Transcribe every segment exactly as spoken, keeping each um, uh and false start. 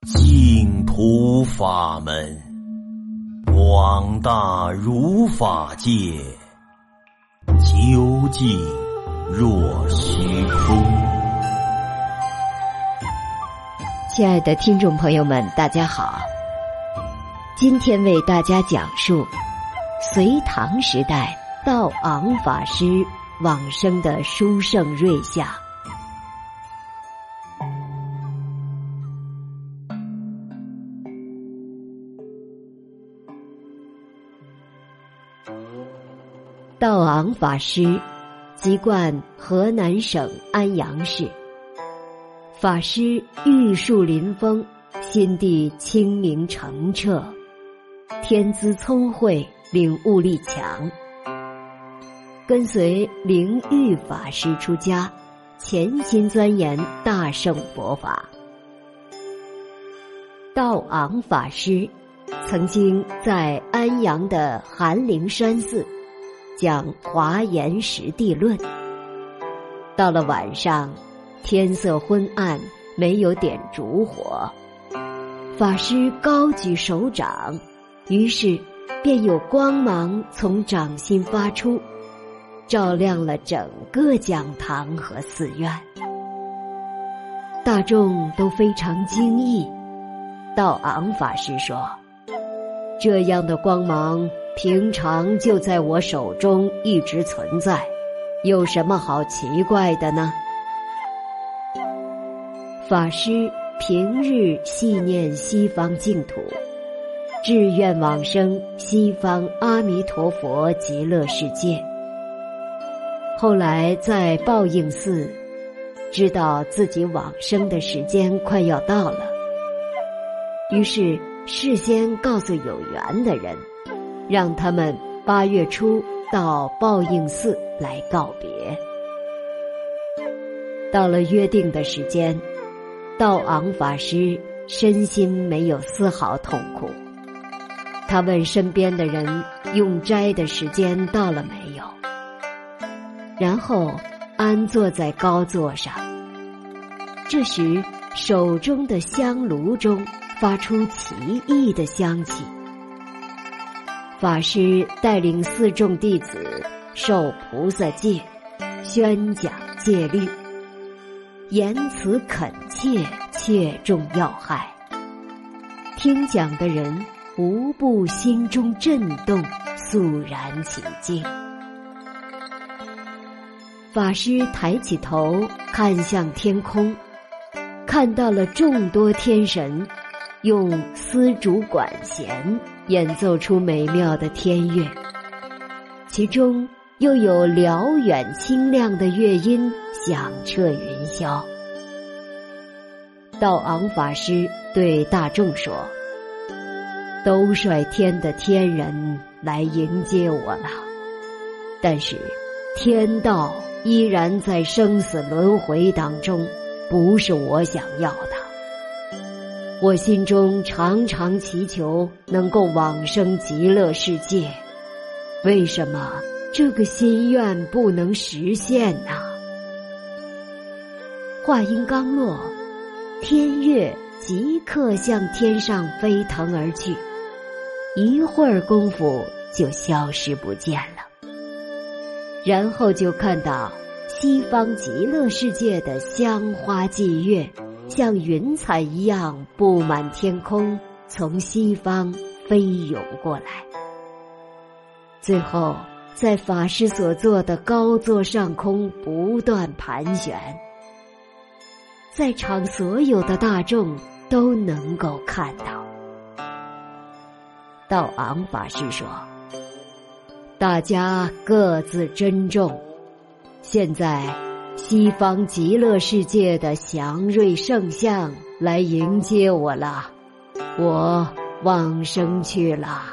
净土法门，广大如法界，究竟若虚空。 亲爱的听众朋友们，大家好，今天为大家讲述隋唐时代道昂法师往生的殊胜瑞相。道昂法师籍贯河南省安阳市，法师玉树临风，心地清明澄澈，天资聪慧，领悟力强。跟随灵玉法师出家，潜心钻研大乘佛法。道昂法师曾经在安阳的寒灵山寺讲华严实地论。到了晚上，天色昏暗，没有点烛火，法师高举手掌，于是便有光芒从掌心发出，照亮了整个讲堂和寺院。大众都非常惊异。道昂法师说，这样的光芒平常就在我手中一直存在，有什么好奇怪的呢？法师平日系念西方净土，志愿往生西方阿弥陀佛极乐世界。后来在报应寺，知道自己往生的时间快要到了，于是事先告诉有缘的人，让他们八月初到报应寺来告别。到了约定的时间，道昂法师身心没有丝毫痛苦。他问身边的人用斋的时间到了没有，然后安坐在高座上。这时手中的香炉中发出奇异的香气。法师带领四众弟子受菩萨戒，宣讲戒律，言辞恳切，切中要害。听讲的人无不心中震动，肃然起敬。法师抬起头看向天空，看到了众多天神用丝竹管弦演奏出美妙的天乐，其中又有辽远清亮的乐音响彻云霄。道昂法师对大众说，都率天的天人来迎接我了，但是天道依然在生死轮回当中，不是我想要的。我心中常常祈求能够往生极乐世界，为什么这个心愿不能实现呢？话音刚落，天乐即刻向天上飞腾而去，一会儿功夫就消失不见了。然后就看到西方极乐世界的香花霁月像云彩一样布满天空，从西方飞涌过来，最后在法师所坐的高座上空不断盘旋，在场所有的大众都能够看到。道昂法师说，大家各自珍重，现在西方极乐世界的祥瑞圣相来迎接我了，我往生去了。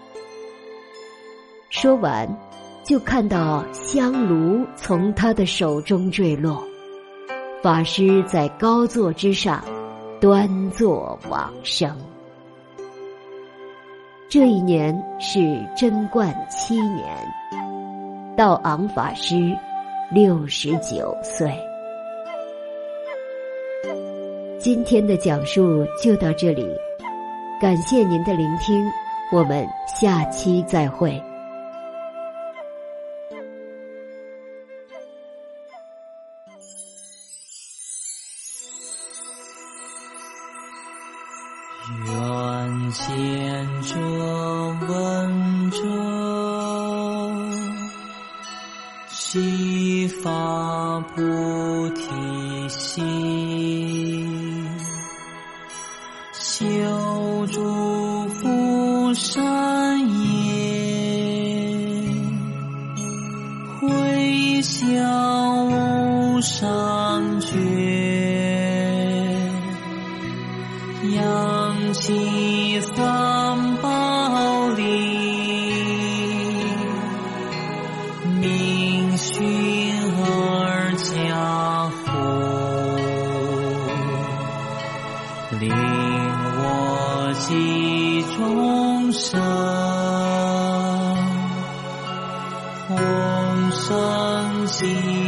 说完，就看到香炉从他的手中坠落，法师在高座之上端坐往生。这一年是贞观七年，道昂法师六十九岁。 今天的讲述就到这里，感谢您的聆听，我们下期再会。 愿见者闻者，悉发菩提心，修诸福善业，回向无上觉，扬起三宝力，明熏而加护，令我及众生弘生极